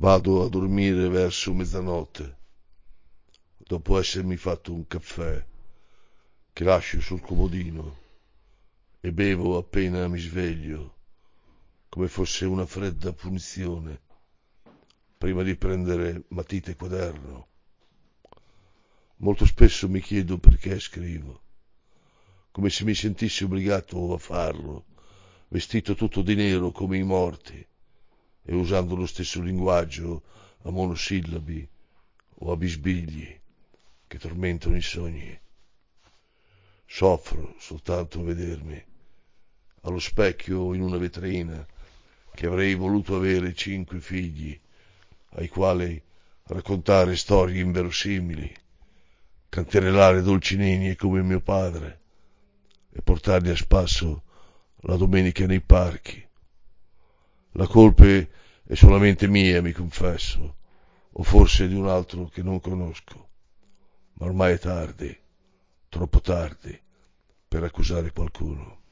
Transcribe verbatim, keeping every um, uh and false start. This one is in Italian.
Vado a dormire verso mezzanotte, dopo essermi fatto un caffè che lascio sul comodino e bevo appena mi sveglio, come fosse una fredda punizione, prima di prendere matita e quaderno. Molto spesso mi chiedo perché scrivo, come se mi sentissi obbligato a farlo, vestito tutto di nero come i morti e usando lo stesso linguaggio a monosillabi o a bisbigli che tormentano i sogni. Soffro soltanto a vedermi allo specchio in una vetrina che avrei voluto avere cinque figli ai quali raccontare storie inverosimili, canterellare dolci nenie come mio padre e portarli a spasso la domenica nei parchi. La colpa è solamente mia, mi confesso, o forse di un altro che non conosco, ma ormai è tardi, troppo tardi per accusare qualcuno.